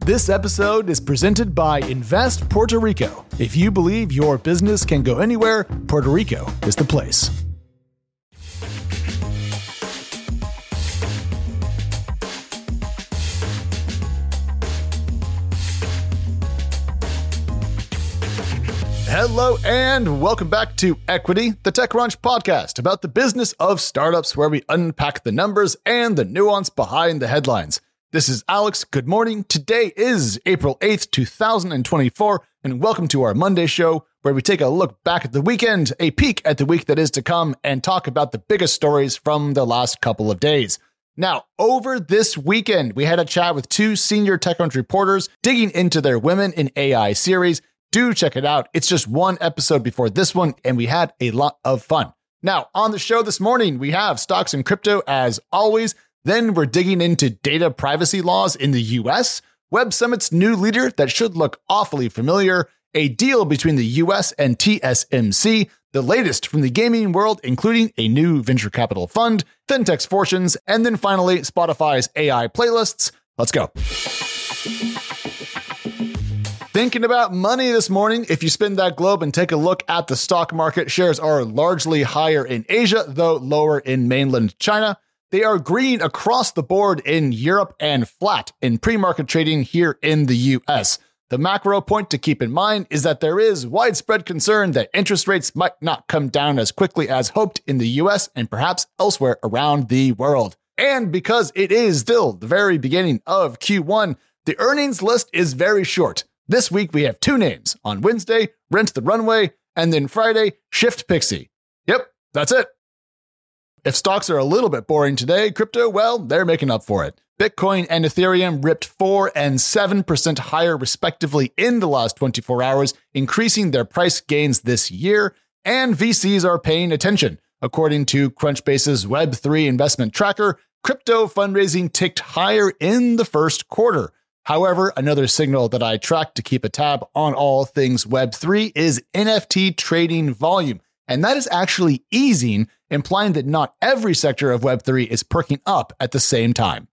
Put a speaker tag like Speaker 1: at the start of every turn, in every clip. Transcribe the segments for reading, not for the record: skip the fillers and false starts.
Speaker 1: This episode is presented by Invest Puerto Rico. If you believe your business can go anywhere, Puerto Rico is the place. Hello and welcome back to Equity, the TechCrunch podcast about the business of startups where we unpack the numbers and the nuance behind the headlines. This is Alex. Good morning. Today is April 8th, 2024, and welcome to our Monday show where we take a look back at the weekend, a peek at the week that is to come, and talk about the biggest stories from the last couple of days. Now, over this weekend, we had a chat with two senior TechCrunch reporters digging into their Women in AI series. Do check it out. It's just one episode before this one, and we had a lot of fun. Now, on the show this morning, we have stocks and crypto as always. Then we're digging into data privacy laws in the US, Web Summit's new leader that should look awfully familiar, a deal between the US and TSMC, the latest from the gaming world, including a new venture capital fund, fintech's fortunes, and then finally, Spotify's AI playlists. Let's go. Thinking about money this morning, if you spin that globe and take a look at the stock market, shares are largely higher in Asia, though lower in mainland China. They are green across the board in Europe and flat in pre-market trading here in the US. The macro point to keep in mind is that there is widespread concern that interest rates might not come down as quickly as hoped in the US and perhaps elsewhere around the world. And because it is still the very beginning of Q1, the earnings list is very short. This week we have two names. On Wednesday, Rent the Runway, and then Friday, Shift Pixie. Yep, that's it. If stocks are a little bit boring today, crypto, well, they're making up for it. Bitcoin and Ethereum ripped 4 and 7% higher respectively in the last 24 hours, increasing their price gains this year, and VCs are paying attention. According to Crunchbase's Web3 investment tracker, crypto fundraising ticked higher in the first quarter. However, another signal that I track to keep a tab on all things Web3 is NFT trading volume. And that is actually easing, implying that not every sector of Web3 is perking up at the same time.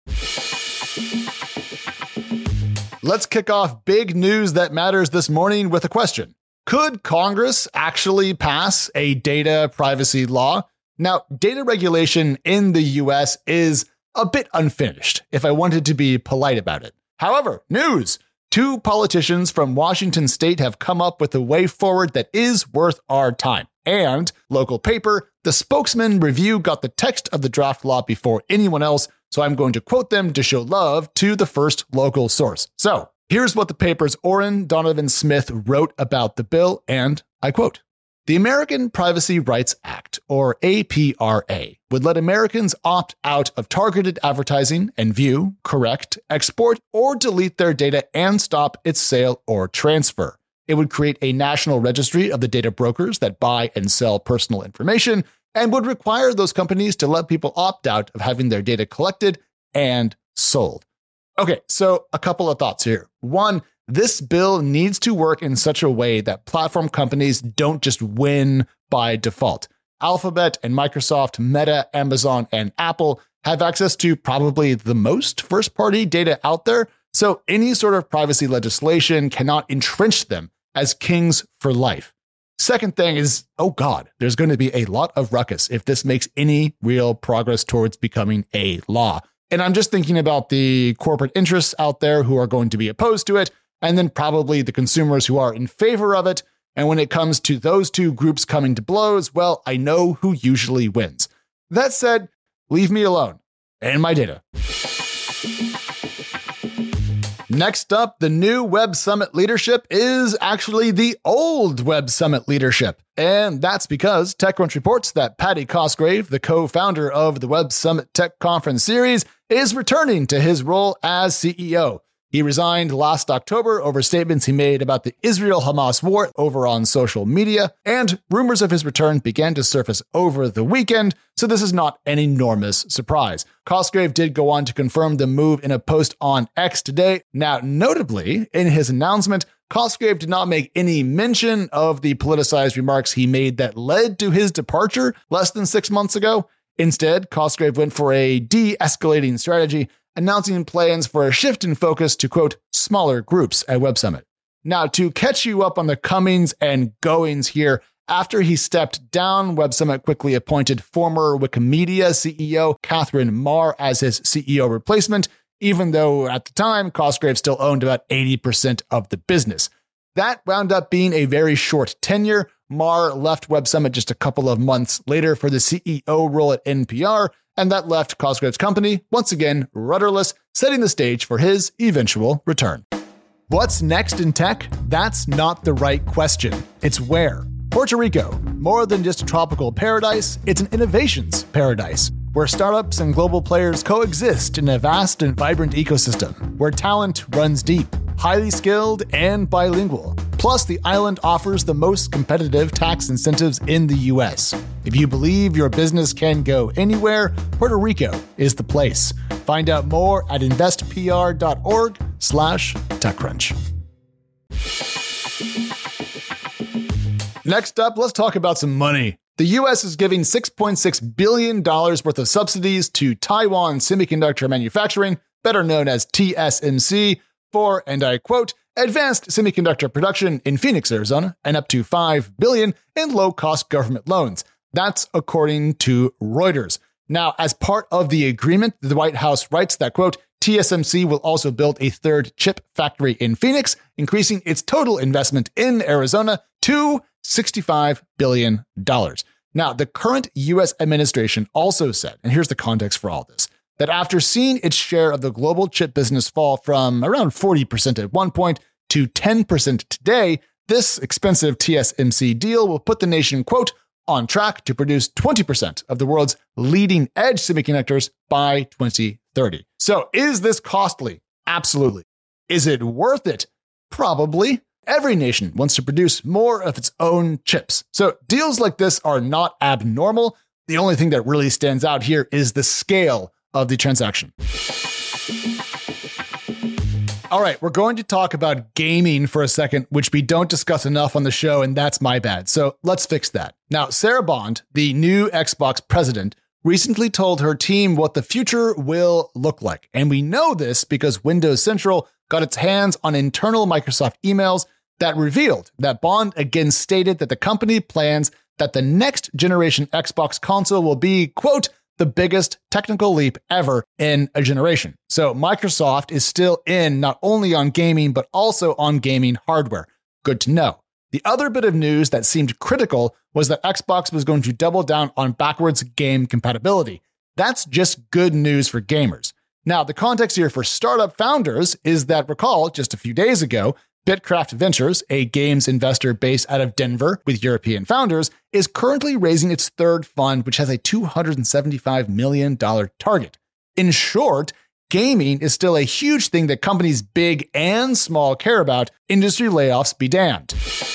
Speaker 1: Let's kick off big news that matters this morning with a question. Could Congress actually pass a data privacy law? Now, data regulation in the US is a bit unfinished, if I wanted to be polite about it. However, news! Two politicians from Washington state have come up with a way forward that is worth our time. And, local paper, the Spokesman Review got the text of the draft law before anyone else, so I'm going to quote them to show love to the first local source. So, here's what the paper's Orrin Donovan Smith wrote about the bill, and I quote, "The American Privacy Rights Act, or APRA, would let Americans opt out of targeted advertising and view, correct, export, or delete their data and stop its sale or transfer. It would create a national registry of the data brokers that buy and sell personal information and would require those companies to let people opt out of having their data collected and sold." Okay, so a couple of thoughts here. One, this bill needs to work in such a way that platform companies don't just win by default. Alphabet and Microsoft, Meta, Amazon, and Apple have access to probably the most first-party data out there, so any sort of privacy legislation cannot entrench them as kings for life. Second thing is, oh God, there's going to be a lot of ruckus if this makes any real progress towards becoming a law. And I'm just thinking about the corporate interests out there who are going to be opposed to it, and then probably the consumers who are in favor of it. And when it comes to those two groups coming to blows, well, I know who usually wins. That said, leave me alone and my data. Next up, the new Web Summit leadership is actually the old Web Summit leadership. And that's because TechCrunch reports that Paddy Cosgrave, the co-founder of the Web Summit Tech Conference series, is returning to his role as CEO. He resigned last October over statements he made about the Israel-Hamas war over on social media, and rumors of his return began to surface over the weekend, so this is not an enormous surprise. Cosgrave did go on to confirm the move in a post on X today. Now, notably, in his announcement, Cosgrave did not make any mention of the politicized remarks he made that led to his departure less than 6 months ago. Instead, Cosgrave went for a de-escalating strategy, announcing plans for a shift in focus to, quote, smaller groups at Web Summit. Now, to catch you up on the comings and goings here, after he stepped down, Web Summit quickly appointed former Wikimedia CEO Catherine Marr as his CEO replacement, even though at the time, Cosgrave still owned about 80% of the business. That wound up being a very short tenure. Marr left Web Summit just a couple of months later for the CEO role at NPR, and that left Cosgrave's company, once again, rudderless, setting the stage for his eventual return. What's next in tech? That's not the right question. It's where. Puerto Rico, more than just a tropical paradise, it's an innovations paradise, where startups and global players coexist in a vast and vibrant ecosystem, where talent runs deep, highly skilled, and bilingual. Plus, the island offers the most competitive tax incentives in the US. If you believe your business can go anywhere, Puerto Rico is the place. Find out more at investpr.org/TechCrunch. Next up, let's talk about some money. The U.S. is giving $6.6 billion worth of subsidies to Taiwan Semiconductor Manufacturing, better known as TSMC, for, and I quote, advanced semiconductor production in Phoenix, Arizona, and up to $5 billion in low-cost government loans. That's according to Reuters. Now, as part of the agreement, the White House writes that, quote, TSMC will also build a third chip factory in Phoenix, increasing its total investment in Arizona to $65 billion. Now, the current U.S. administration also said, and here's the context for all this, that after seeing its share of the global chip business fall from around 40% at one point to 10% today, this expensive TSMC deal will put the nation, quote, on track to produce 20% of the world's leading edge semiconductors by 2030. So is this costly? Absolutely. Is it worth it? Probably. Every nation wants to produce more of its own chips. So deals like this are not abnormal. The only thing that really stands out here is the scale of the transaction. All right, we're going to talk about gaming for a second, which we don't discuss enough on the show, and that's my bad. So let's fix that. Now, Sarah Bond, the new Xbox president, recently told her team what the future will look like. And we know this because Windows Central got its hands on internal Microsoft emails that revealed that Bond again stated that the company plans that the next generation Xbox console will be, quote, the biggest technical leap ever in a generation. So Microsoft is still in not only on gaming, but also on gaming hardware. Good to know. The other bit of news that seemed critical was that Xbox was going to double down on backwards game compatibility. That's just good news for gamers. Now, the context here for startup founders is that, recall, just a few days ago, Bitcraft Ventures, a games investor based out of Denver with European founders, is currently raising its third fund, which has a $275 million target. In short, gaming is still a huge thing that companies big and small care about. Industry layoffs be damned.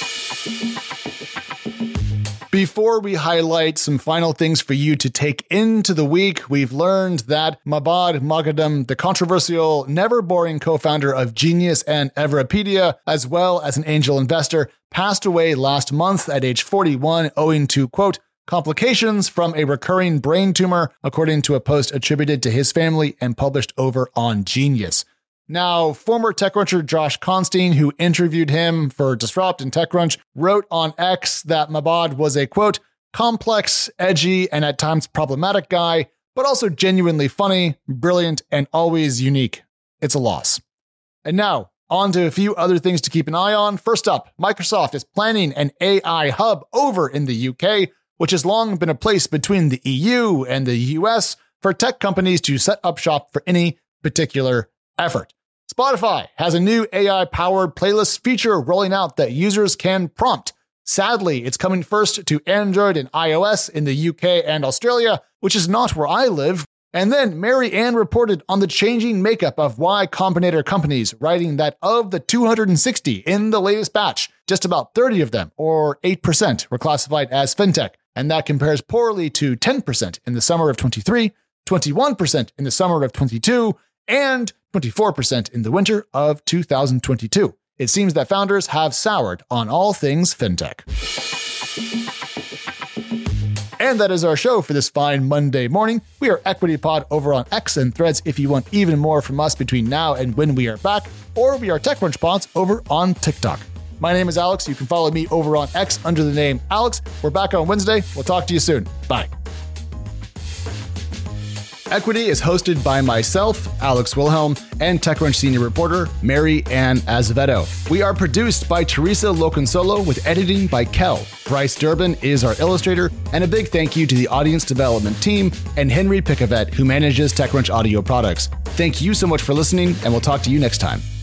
Speaker 1: Before we highlight some final things for you to take into the week, we've learned that Mahbod Moghadam, the controversial, never boring co-founder of Genius and Everipedia, as well as an angel investor, passed away last month at age 41 owing to, quote, complications from a recurring brain tumor, according to a post attributed to his family and published over on Genius. Now, former TechCruncher Josh Constein, who interviewed him for Disrupt and TechCrunch, wrote on X that Mahbod was a, quote, complex, edgy, and at times problematic guy, but also genuinely funny, brilliant, and always unique. It's a loss. And now, on to a few other things to keep an eye on. First up, Microsoft is planning an AI hub over in the UK, which has long been a place between the EU and the US for tech companies to set up shop for any particular effort. Spotify has a new AI-powered playlist feature rolling out that users can prompt. Sadly, it's coming first to Android and iOS in the UK and Australia, which is not where I live. And then Mary Ann reported on the changing makeup of Y Combinator companies, writing that of the 260 in the latest batch, just about 30 of them, or 8%, were classified as fintech. And that compares poorly to 10% in the summer of 23, 21% in the summer of 22, and 24% in the winter of 2022. It seems that founders have soured on all things fintech. And that is our show for this fine Monday morning. We are Equity Pod over on X and Threads if you want even more from us between now and when we are back, or we are TechCrunch Pods over on TikTok. My name is Alex. You can follow me over on X under the name Alex. We're back on Wednesday. We'll talk to you soon. Bye. Equity is hosted by myself, Alex Wilhelm, and TechCrunch senior reporter, Mary Ann Azevedo. We are produced by Teresa Loconsolo with editing by Kel. Bryce Durbin is our illustrator, and a big thank you to the audience development team and Henry Picavet, who manages TechCrunch audio products. Thank you so much for listening, and we'll talk to you next time.